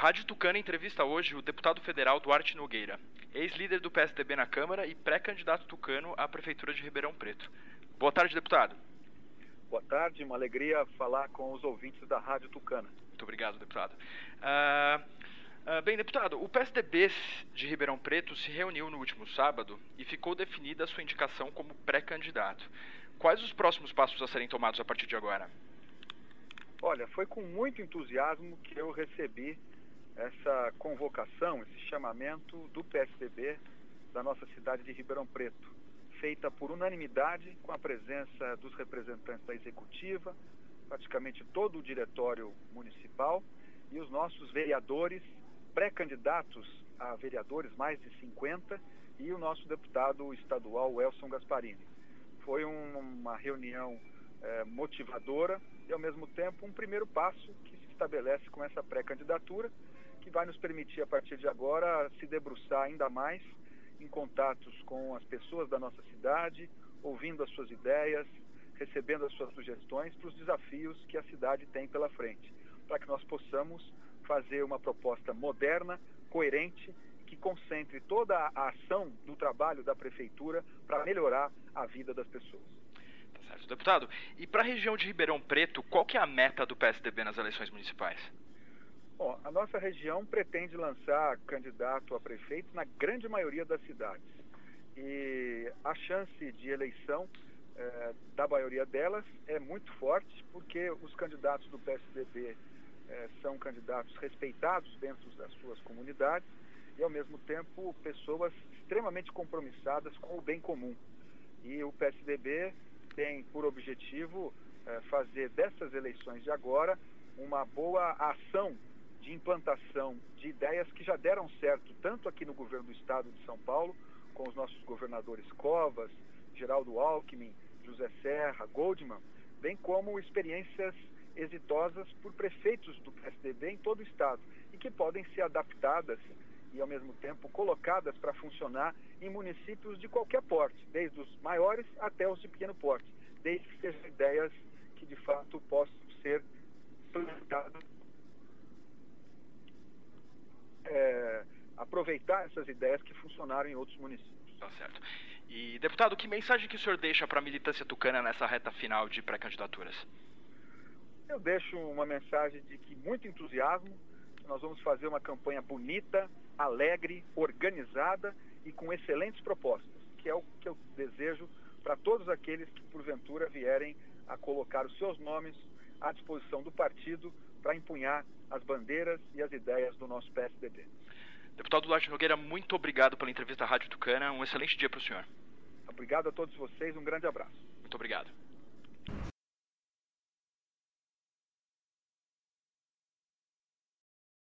Rádio Tucana entrevista hoje o deputado federal Duarte Nogueira, ex-líder do PSDB na Câmara e pré-candidato tucano à Prefeitura de Ribeirão Preto. Boa tarde, deputado. Boa tarde, uma alegria falar com os ouvintes da Rádio Tucana. Muito obrigado, deputado. Bem, deputado, o PSDB de Ribeirão Preto se reuniu no último sábado e ficou definida a sua indicação como pré-candidato. Quais os próximos passos a serem tomados a partir de agora? Olha, foi com muito entusiasmo que eu recebi essa convocação, esse chamamento do PSDB da nossa cidade de Ribeirão Preto, feita por unanimidade, com a presença dos representantes da executiva, praticamente todo o diretório municipal e os nossos vereadores, pré-candidatos a vereadores, mais de 50, e o nosso deputado estadual, Elson Gasparini. Foi uma reunião motivadora e, ao mesmo tempo, um primeiro passo que se estabelece com essa pré-candidatura, que vai nos permitir, a partir de agora, se debruçar ainda mais em contatos com as pessoas da nossa cidade, ouvindo as suas ideias, recebendo as suas sugestões para os desafios que a cidade tem pela frente, para que nós possamos fazer uma proposta moderna, coerente, que concentre toda a ação do trabalho da Prefeitura para melhorar a vida das pessoas. Tá certo, deputado. E para a região de Ribeirão Preto, qual que é a meta do PSDB nas eleições municipais? Bom, a nossa região pretende lançar candidato a prefeito na grande maioria das cidades. E a chance de eleição da maioria delas é muito forte, porque os candidatos do PSDB são candidatos respeitados dentro das suas comunidades e, ao mesmo tempo, pessoas extremamente compromissadas com o bem comum. E o PSDB tem por objetivo fazer dessas eleições de agora uma boa ação de implantação de ideias que já deram certo, tanto aqui no governo do estado de São Paulo, com os nossos governadores Covas, Geraldo Alckmin, José Serra, Goldman, bem como experiências exitosas por prefeitos do PSDB em todo o estado e que podem ser adaptadas e, ao mesmo tempo, colocadas para funcionar em municípios de qualquer porte, desde os maiores até os de pequeno porte, desde que sejam ideias que, de fato, possam ser implementadas, aproveitar essas ideias que funcionaram em outros municípios. Tá certo. E, deputado, que mensagem que o senhor deixa para a militância tucana nessa reta final de pré-candidaturas? Eu deixo uma mensagem de que muito entusiasmo, nós vamos fazer uma campanha bonita, alegre, organizada e com excelentes propostas, que é o que eu desejo para todos aqueles que porventura vierem a colocar os seus nomes à disposição do partido para empunhar as bandeiras e as ideias do nosso PSDB. Deputado Duarte Nogueira, muito obrigado pela entrevista à Rádio Tucana. Um excelente dia para o senhor. Obrigado a todos vocês, um grande abraço. Muito obrigado.